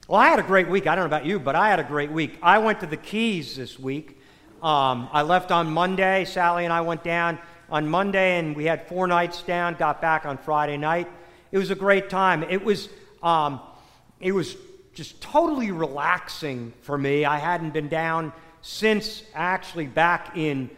Well, I had a great week. I don't know about you, but I had a great week. I went to the Keys this week. I left on Monday. Sally and I went down on Monday, and we had 4 nights down, got back on Friday night. It was a great time. It was just totally relaxing for me. I hadn't been down since actually back in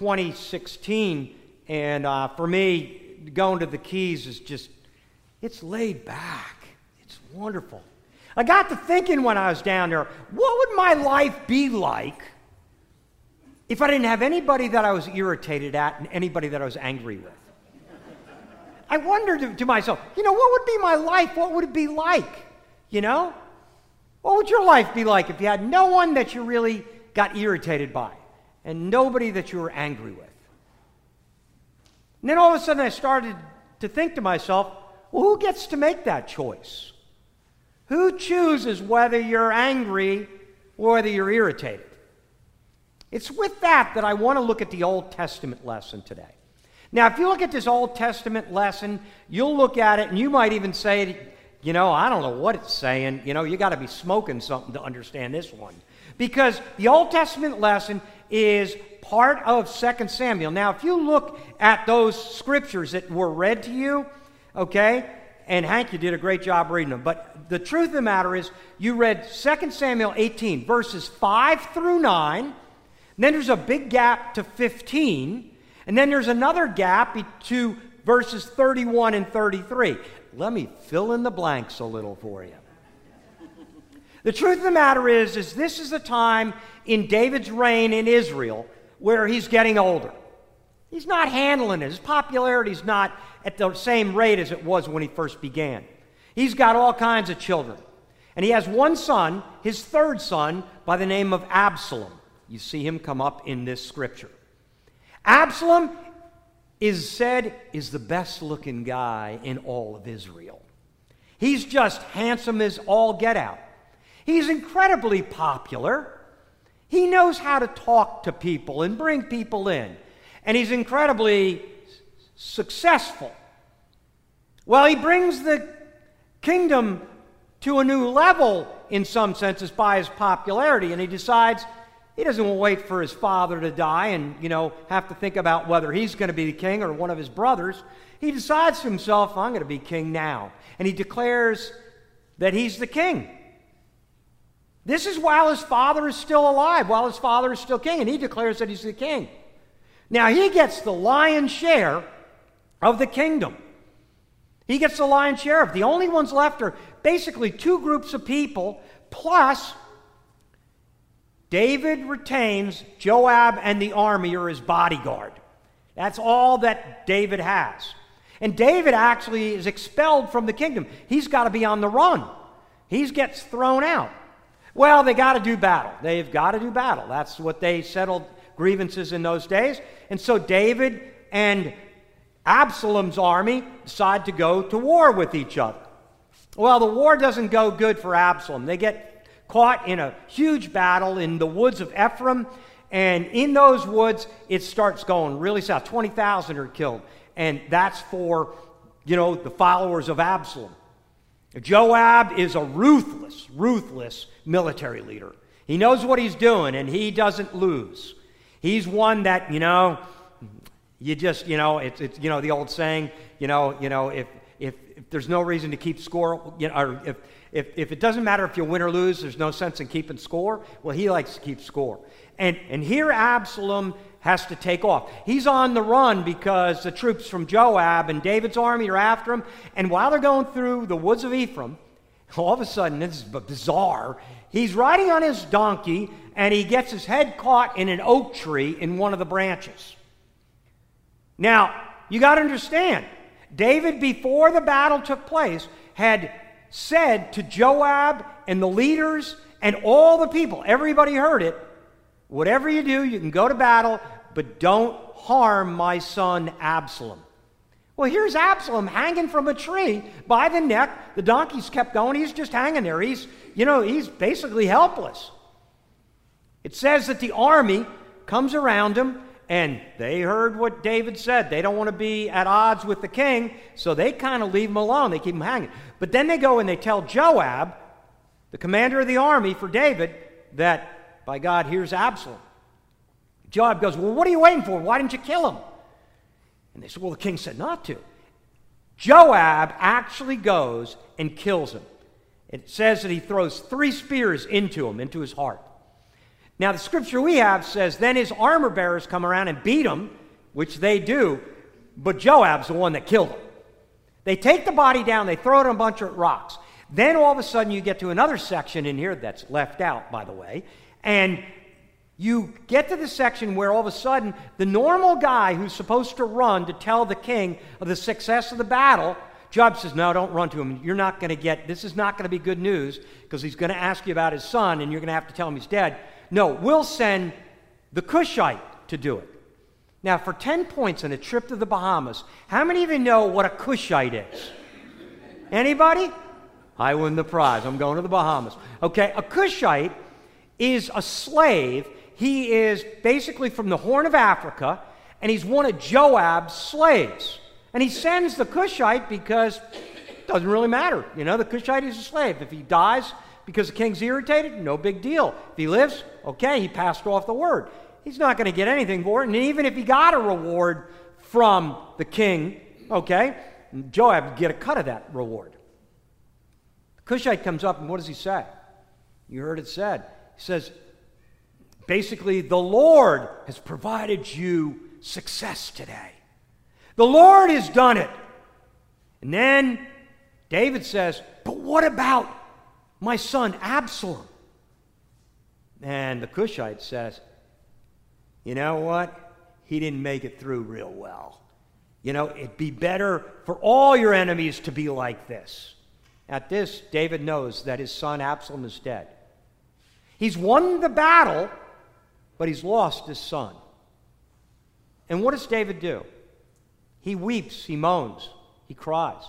2016, and for me, going to the Keys is just, it's laid back. It's wonderful. I got to thinking when I was down there, what would my life be like if I didn't have anybody that I was irritated at and anybody that I was angry with? I wondered to myself, what would be my life? What would it be like? What would your life be like if you had no one that you really got irritated by and nobody that you were angry with? And then all of a sudden I started to think to myself, well, who gets to make that choice? Who chooses whether you're angry or whether you're irritated? It's with that I want to look at the Old Testament lesson today. Now, if you look at this Old Testament lesson, you'll look at it and you might even say, I don't know what it's saying. You got to be smoking something to understand this one. Because the Old Testament lesson is part of 2 Samuel. Now, if you look at those scriptures that were read to you, okay, and Hank, you did a great job reading them. But the truth of the matter is, you read 2 Samuel 18, verses 5 through 9. And then there's a big gap to 15. And then there's another gap to verses 31 and 33. Let me fill in the blanks a little for you. The truth of the matter is this is the time in David's reign in Israel where he's getting older. He's not handling it. His popularity's not at the same rate as it was when he first began. He's got all kinds of children. And he has one son, his third son, by the name of Absalom. You see him come up in this scripture. Absalom is said is the best looking guy in all of Israel. He's just handsome as all get out. He's incredibly popular. He knows how to talk to people and bring people in. And he's incredibly successful. Well, he brings the kingdom to a new level in some senses by his popularity, and he decides he doesn't want to wait for his father to die and, have to think about whether he's going to be the king or one of his brothers. He decides to himself, I'm going to be king now. And he declares that he's the king. This is while his father is still alive, while his father is still king, and he declares that he's the king. Now, he gets the lion's share of the kingdom. He gets the lion's share of it. The only ones left are basically 2 groups of people, plus David retains Joab and the army or his bodyguard. That's all that David has. And David actually is expelled from the kingdom. He's got to be on the run. He gets thrown out. Well, they got to do battle. They've got to do battle. That's what they settled grievances in those days. And so David and Absalom's army decide to go to war with each other. Well, the war doesn't go good for Absalom. They get caught in a huge battle in the woods of Ephraim, and in those woods, it starts going really south. 20,000 are killed, and that's for, the followers of Absalom. Joab is a ruthless military leader. He knows what he's doing, and he doesn't lose. He's one that, you just, it's the old saying, if there's no reason to keep score, or if it doesn't matter if you win or lose, there's no sense in keeping score. Well, he likes to keep score. And here Absalom has to take off. He's on the run because the troops from Joab and David's army are after him. And while they're going through the woods of Ephraim, all of a sudden, this is bizarre, he's riding on his donkey and he gets his head caught in an oak tree in one of the branches. Now, you got to understand, David, before the battle took place, had said to Joab and the leaders and all the people, everybody heard it, whatever you do, you can go to battle, but don't harm my son Absalom. Well, here's Absalom hanging from a tree by the neck. The donkeys kept going. He's just hanging there. He's basically helpless. It says that the army comes around him, and they heard what David said. They don't want to be at odds with the king, so they kind of leave him alone. They keep him hanging. But then they go and they tell Joab, the commander of the army for David, that, by God, here's Absalom. Joab goes, well, what are you waiting for? Why didn't you kill him? And they said, well, the king said not to. Joab actually goes and kills him. It says that he throws 3 spears into him, into his heart. Now, the scripture we have says, then his armor bearers come around and beat him, which they do, but Joab's the one that killed him. They take the body down, they throw it on a bunch of rocks. Then all of a sudden you get to another section in here that's left out, by the way, and you get to the section where all of a sudden the normal guy who's supposed to run to tell the king of the success of the battle, Joab says, no, don't run to him. You're not going to get, this is not going to be good news because he's going to ask you about his son and you're going to have to tell him he's dead. No, we'll send the Cushite to do it. Now, for 10 points on a trip to the Bahamas, how many of you know what a Cushite is? Anybody? I win the prize. I'm going to the Bahamas. Okay, a Cushite is a slave. He is basically from the Horn of Africa, and he's one of Joab's slaves. And he sends the Cushite because it doesn't really matter. You know, the Cushite is a slave. If he dies because the king's irritated, no big deal. If he lives, okay, he passed off the word. He's not going to get anything for it. And even if he got a reward from the king, okay, Joab would get a cut of that reward. The Cushite comes up, and what does he say? You heard it said. He says, basically, the Lord has provided you success today. The Lord has done it. And then David says, but what about my son Absalom? And the Cushite says, you know what? He didn't make it through real well. You know, it'd be better for all your enemies to be like this. At this, David knows that his son Absalom is dead. He's won the battle, but he's lost his son. And what does David do? He weeps, he moans, he cries.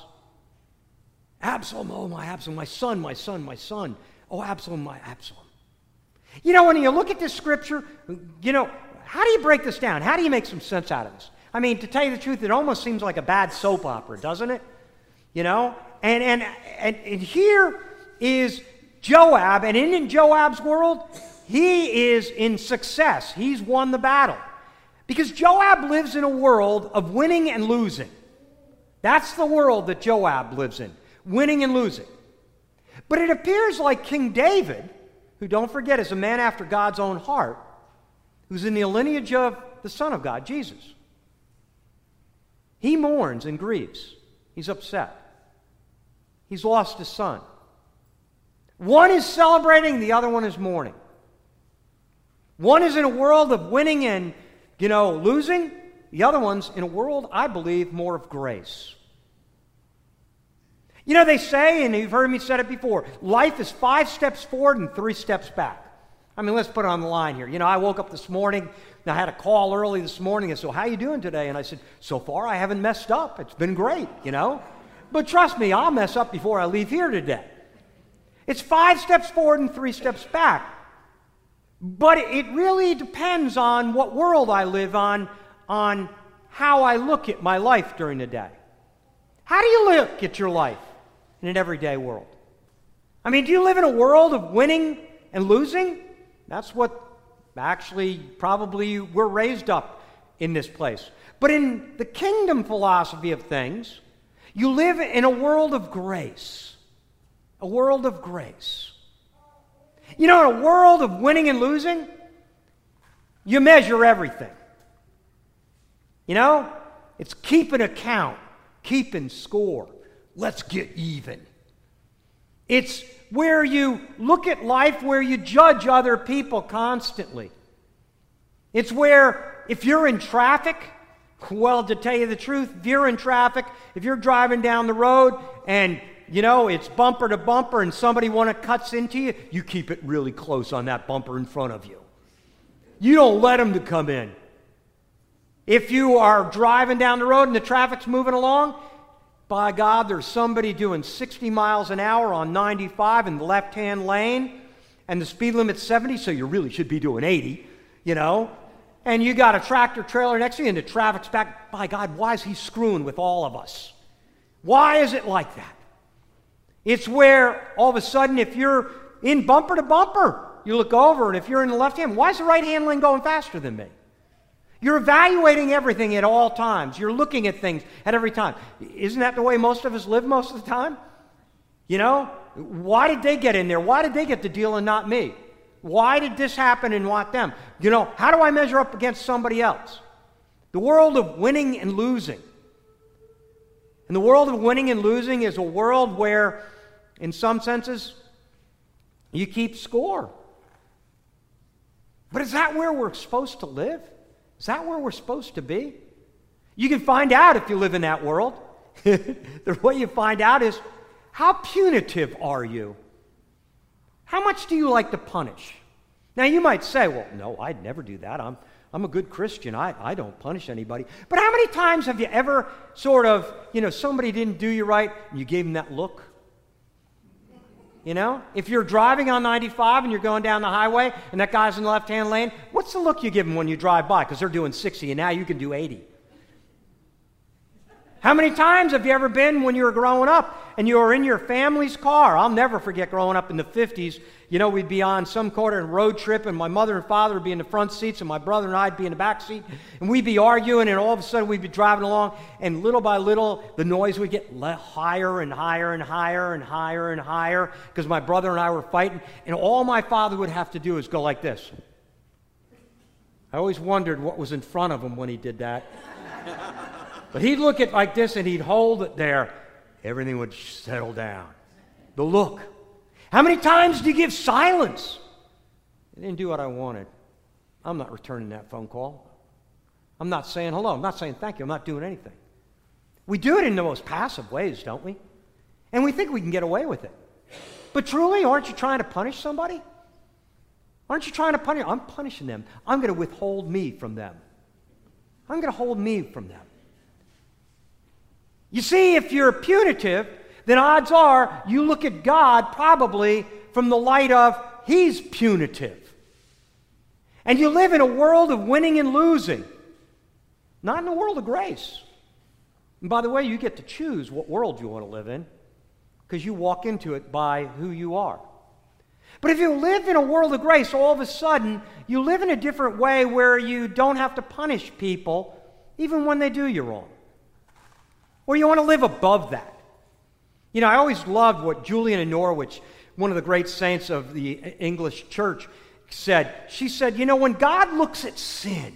Absalom, oh my Absalom, my son, my son, my son. Oh Absalom, my Absalom. You know, when you look at this scripture, you know, how do you break this down? How do you make some sense out of this? I mean, to tell you the truth, it almost seems like a bad soap opera, doesn't it? You know? And here is Joab, and in Joab's world, he is in success. He's won the battle. Because Joab lives in a world of winning and losing. That's the world that Joab lives in, winning and losing. But it appears like King David, who, don't forget, is a man after God's own heart, who's in the lineage of the Son of God, Jesus. He mourns and grieves. He's upset. He's lost his son. One is celebrating, the other one is mourning. One is in a world of winning and, you know, losing. The other one's in a world, I believe, more of grace. You know, they say, and you've heard me say it before, life is 5 steps forward and 3 steps back. I mean, let's put it on the line here. You know, I woke up this morning, and I had a call early this morning, and so, how you doing today? And I said, so far I haven't messed up. It's been great, you know. But trust me, I'll mess up before I leave here today. It's 5 steps forward and 3 steps back. But it really depends on what world I live on how I look at my life during the day. How do you look at your life in an everyday world? I mean, do you live in a world of winning and losing? That's what actually probably we're raised up in this place. But in the kingdom philosophy of things, you live in a world of grace. A world of grace. You know, in a world of winning and losing, you measure everything. You know, it's keeping account, keeping score. Let's get even. It's where you look at life where you judge other people constantly. It's where if you're in traffic, well, to tell you the truth, if you're in traffic, if you're driving down the road and, you know, it's bumper to bumper and somebody cuts into you, you keep it really close on that bumper in front of you. You don't let them to come in. If you are driving down the road and the traffic's moving along, by God, there's somebody doing 60 miles an hour on 95 in the left-hand lane, and the speed limit's 70, so you really should be doing 80, you know. And you got a tractor trailer next to you, and the traffic's back. By God, why is he screwing with all of us? Why is it like that? It's where, all of a sudden, if you're in bumper to bumper. You look over, and if you're in the left hand, why is the right hand lane going faster than me? You're evaluating everything at all times. You're looking at things at every time. Isn't that the way most of us live most of the time? You know, why did they get in there? Why did they get the deal and not me? Why did this happen and not them? You know, how do I measure up against somebody else? The world of winning and losing. And the world of winning and losing is a world where, in some senses, you keep score. But is that where we're supposed to live? Is that where we're supposed to be? You can find out if you live in that world. The way you find out is, how punitive are you? How much do you like to punish? Now you might say, well, no, I'd never do that. I'm a good Christian. I don't punish anybody. But how many times have you ever sort of, somebody didn't do you right and you gave them that look? You know, if you're driving on 95 and you're going down the highway and that guy's in the left-hand lane, what's the look you give them when you drive by? Because they're doing 60 and now you can do 80. How many times have you ever been when you were growing up and you were in your family's car? I'll never forget growing up in the 50s. You know, we'd be on some kind of road trip and my mother and father would be in the front seats and my brother and I'd be in the back seat. And we'd be arguing and all of a sudden we'd be driving along and little by little the noise would get higher and higher and higher and higher and higher because my brother and I were fighting. And all my father would have to do is go like this. I always wondered what was in front of him when he did that. But he'd look at like this and he'd hold it there. Everything would settle down. The look. How many times do you give silence? They didn't do what I wanted. I'm not returning that phone call. I'm not saying hello. I'm not saying thank you. I'm not doing anything. We do it in the most passive ways, don't we? And we think we can get away with it. But truly, aren't you trying to punish somebody? Aren't you trying to punish? I'm punishing them. I'm going to withhold me from them. I'm going to hold me from them. You see, if you're punitive, then odds are you look at God probably from the light of He's punitive. And you live in a world of winning and losing, not in a world of grace. And by the way, you get to choose what world you want to live in because you walk into it by who you are. But if you live in a world of grace, all of a sudden you live in a different way where you don't have to punish people even when they do you wrong. Or you want to live above that. You know, I always loved what Julian of Norwich, one of the great saints of the English church, said. She said, you know, when God looks at sin,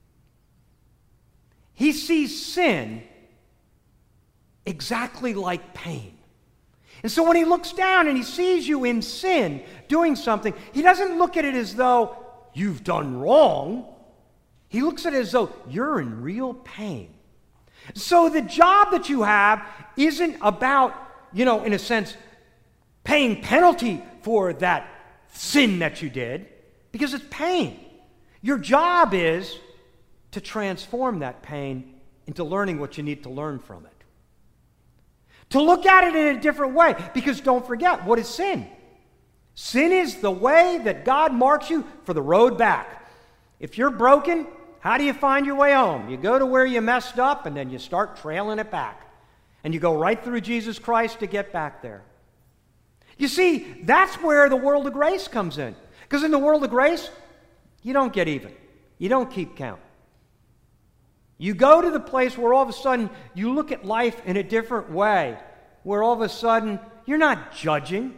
He sees sin exactly like pain. And so when He looks down and He sees you in sin, doing something, He doesn't look at it as though you've done wrong. He looks at it as though you're in real pain. So the job that you have isn't about, in a sense, paying penalty for that sin that you did, because it's pain. Your job is to transform that pain into learning what you need to learn from it. To look at it in a different way, because don't forget, what is sin? Sin is the way that God marks you for the road back. If you're broken, how do you find your way home? You go to where you messed up, and then you start trailing it back. And you go right through Jesus Christ to get back there. You see, that's where the world of grace comes in. Because in the world of grace, you don't get even. You don't keep count. You go to the place where all of a sudden you look at life in a different way. Where all of a sudden you're not judging.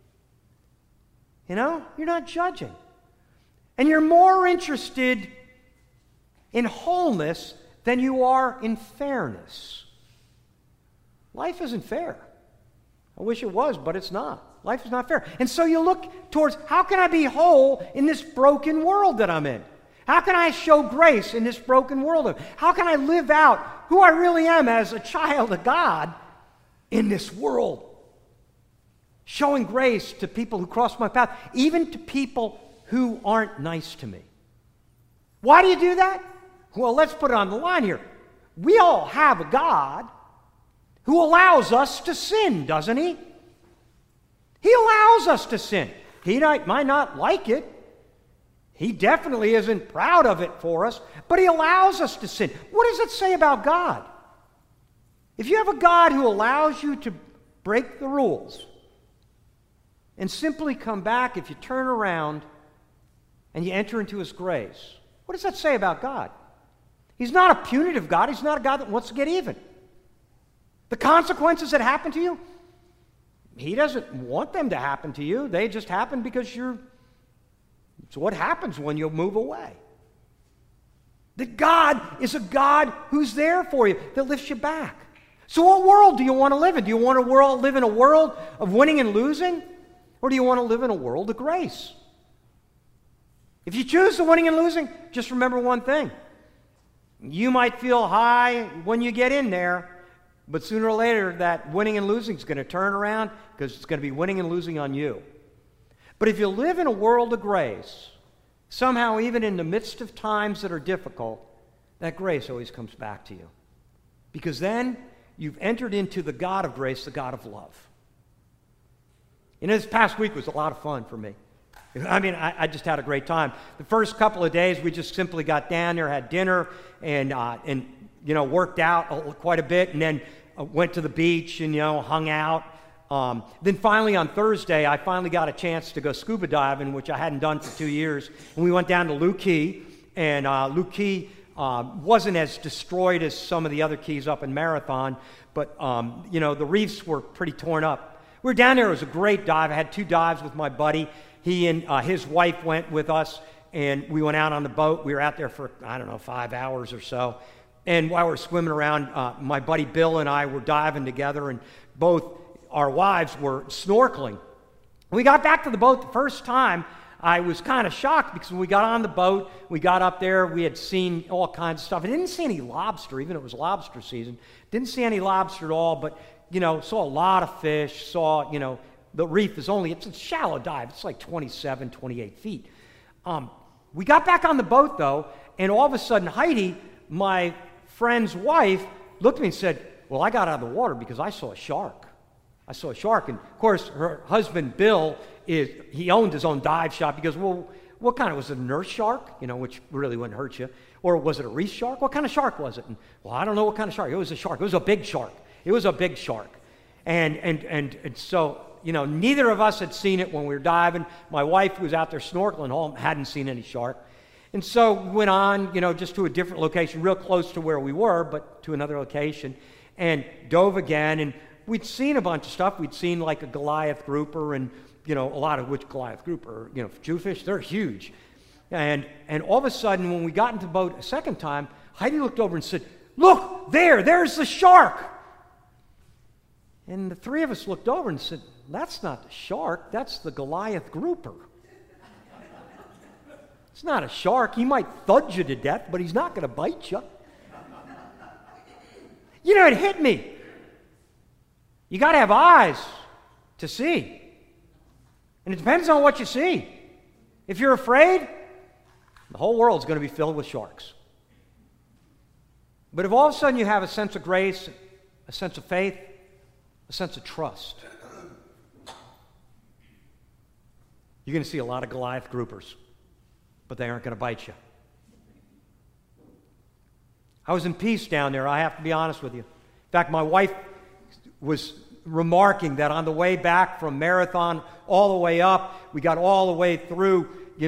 You're not judging. And you're more interested in wholeness than you are in fairness. Life isn't fair. I wish it was, but it's not. Life is not fair. And so you look towards, how can I be whole in this broken world that I'm in? How can I show grace in this broken world? How can I live out who I really am as a child of God in this world? Showing grace to people who cross my path, even to people who aren't nice to me. Why do you do that? Well, let's put it on the line here. We all have a God who allows us to sin, doesn't He? He allows us to sin. He might not like it. He definitely isn't proud of it for us, but He allows us to sin. What does it say about God? If you have a God who allows you to break the rules, and simply come back if you turn around and you enter into His grace. What does that say about God? He's not a punitive God. He's not a God that wants to get even. The consequences that happen to you, He doesn't want them to happen to you. They just happen because it's what happens when you move away. That God is a God who's there for you, that lifts you back. So what world do you want to live in? Do you want to live in a world of winning and losing? Or do you want to live in a world of grace? If you choose the winning and losing, just remember one thing. You might feel high when you get in there, but sooner or later that winning and losing is going to turn around because it's going to be winning and losing on you. But if you live in a world of grace, somehow even in the midst of times that are difficult, that grace always comes back to you. Because then you've entered into the God of grace, the God of love. And this past week was a lot of fun for me. I mean, I just had a great time. The first couple of days, we just simply got down there, had dinner, and worked out quite a bit, and then went to the beach and, hung out. Then finally on Thursday, I finally got a chance to go scuba diving, which I hadn't done for 2 years. And we went down to Looe Key, and Looe Key wasn't as destroyed as some of the other keys up in Marathon, but, the reefs were pretty torn up. We were down there. It was a great dive. I had 2 dives with my buddy. He and his wife went with us, and we went out on the boat. We were out there for, 5 hours or so. And while we were swimming around, my buddy Bill and I were diving together, and both our wives were snorkeling. When we got back to the boat the first time, I was kind of shocked because when we got on the boat, we got up there, we had seen all kinds of stuff. I didn't see any lobster, even though it was lobster season. Didn't see any lobster at all, but, saw a lot of fish, saw, the reef it's a shallow dive. It's like 27, 28 feet. We got back on the boat, though, and all of a sudden, Heidi, my friend's wife, looked at me and said, well, I got out of the water because I saw a shark. I saw a shark. And, of course, her husband, Bill, he owned his own dive shop. He goes, well, what kind? Was it a nurse shark, which really wouldn't hurt you? Or was it a reef shark? What kind of shark was it? And, well, I don't know what kind of shark. It was a shark. It was a big shark. It was a big shark. And so, neither of us had seen it when we were diving. My wife was out there snorkeling, hadn't seen any shark. And so we went on, just to a different location, real close to where we were, but to another location, and dove again. And we'd seen a bunch of stuff. We'd seen like a Goliath grouper and, a lot of which Goliath grouper, Jewfish, they're huge. And all of a sudden, when we got into the boat a second time, Heidi looked over and said, look, there's the shark. And the 3 of us looked over and said, that's not the shark, that's the Goliath grouper. It's not a shark. He might thud you to death, but he's not going to bite you. It hit me. You got to have eyes to see. And it depends on what you see. If you're afraid, the whole world's going to be filled with sharks. But if all of a sudden you have a sense of grace, a sense of faith, a sense of trust, you're going to see a lot of Goliath groupers, but they aren't going to bite you. I was in peace down there, I have to be honest with you. In fact, my wife was remarking that on the way back from Marathon all the way up, we got all the way through,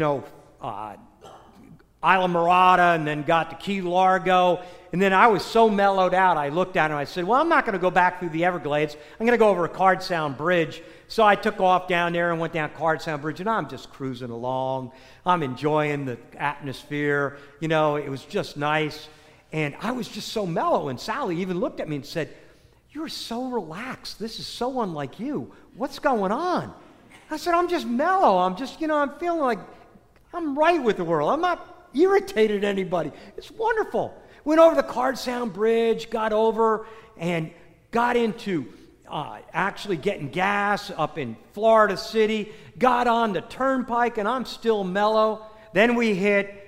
Isla Mirada, and then got to Key Largo. And then I was so mellowed out, I looked at him and I said, well, I'm not going to go back through the Everglades. I'm going to go over a Card Sound Bridge. So I took off down there and went down Card Sound Bridge, and I'm just cruising along. I'm enjoying the atmosphere. It was just nice. And I was just so mellow. And Sally even looked at me and said, you're so relaxed. This is so unlike you. What's going on? I said, I'm just mellow. I'm just, I'm feeling like I'm right with the world. I'm not irritated anybody. It's wonderful. Went over the Card Sound Bridge, got over, and got into actually getting gas up in Florida City, got on the turnpike, and I'm still mellow. Then we hit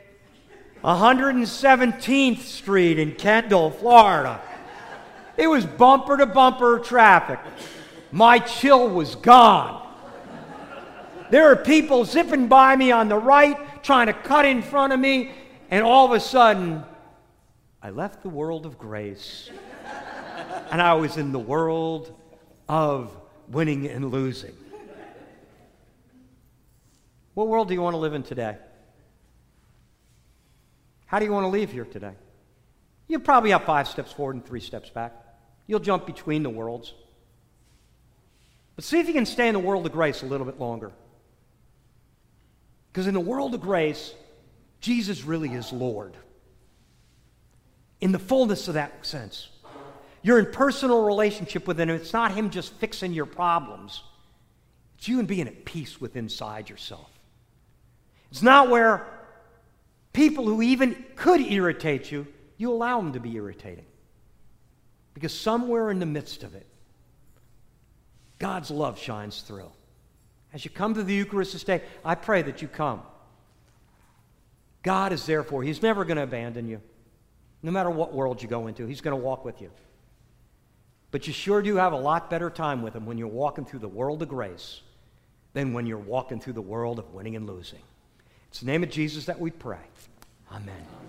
117th Street in Kendall, Florida. It was bumper-to-bumper traffic. My chill was gone. There were people zipping by me on the right, trying to cut in front of me, and all of a sudden, I left the world of grace, and I was in the world of winning and losing. What world do you want to live in today? How do you want to leave here today? You'll probably have 5 steps forward and 3 steps back. You'll jump between the worlds. But see if you can stay in the world of grace a little bit longer. Because in the world of grace, Jesus really is Lord. In the fullness of that sense. You're in personal relationship with Him. It's not Him just fixing your problems. It's you and being at peace with inside yourself. It's not where people who even could irritate you, you allow them to be irritating. Because somewhere in the midst of it, God's love shines through. As you come to the Eucharist this day, I pray that you come. God is there for you. He's never going to abandon you. No matter what world you go into, He's going to walk with you. But you sure do have a lot better time with Him when you're walking through the world of grace than when you're walking through the world of winning and losing. It's the name of Jesus that we pray. Amen.